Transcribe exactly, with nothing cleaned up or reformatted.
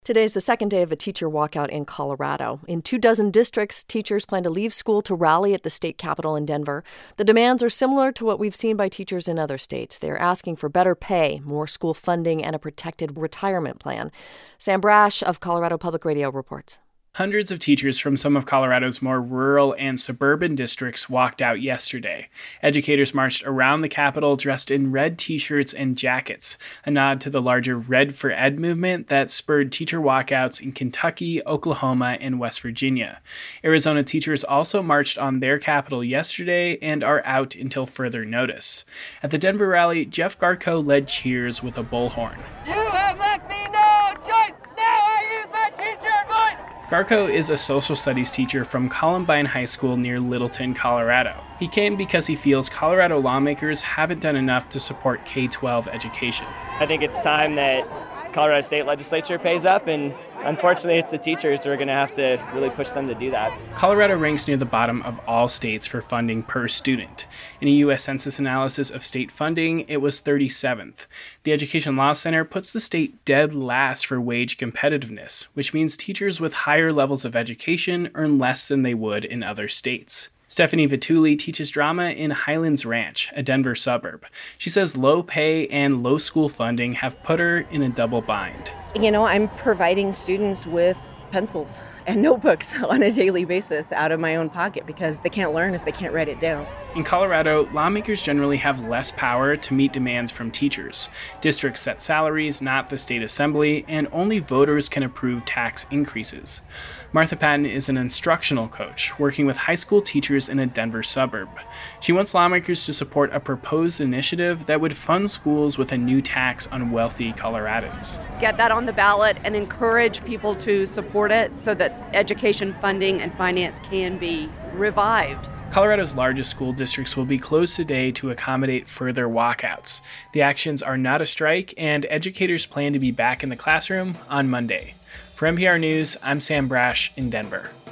Today's the second day of a teacher walkout in Colorado. In two dozen districts, teachers plan to leave school to rally at the state capitol in Denver. The demands are similar to what we've seen by teachers in other states. They're asking for better pay, more school funding, and a protected retirement plan. Sam Brash of Colorado Public Radio reports. Hundreds of teachers from some of Colorado's more rural and suburban districts walked out yesterday. Educators marched around the Capitol dressed in red t-shirts and jackets, a nod to the larger Red for Ed movement that spurred teacher walkouts in Kentucky, Oklahoma, and West Virginia. Arizona teachers also marched on their capital yesterday and are out until further notice. At the Denver rally, Jeff Garko led cheers with a bullhorn. You have left me no choice! Now I use my teacher voice! Garko is a social studies teacher from Columbine High School near Littleton, Colorado. He came because he feels Colorado lawmakers haven't done enough to support K twelve education. I think it's time that Colorado State Legislature pays up, and unfortunately it's the teachers who are going to have to really push them to do that. Colorado ranks near the bottom of all states for funding per student. In a U S Census analysis of state funding, it was thirty-seventh. The Education Law Center puts the state dead last for wage competitiveness, which means teachers with higher levels of education earn less than they would in other states. Stephanie Vituli teaches drama in Highlands Ranch, a Denver suburb. She says low pay and low school funding have put her in a double bind. You know, I'm providing students with pencils and notebooks on a daily basis out of my own pocket because they can't learn if they can't write it down. In Colorado, lawmakers generally have less power to meet demands from teachers. Districts set salaries, not the state assembly, and only voters can approve tax increases. Martha Patton is an instructional coach working with high school teachers in a Denver suburb. She wants lawmakers to support a proposed initiative that would fund schools with a new tax on wealthy Coloradans. Get that on the ballot and encourage people to support it so that education funding and finance can be revived. Colorado's largest school districts will be closed today to accommodate further walkouts. The actions are not a strike, and educators plan to be back in the classroom on Monday. For N P R News, I'm Sam Brash in Denver.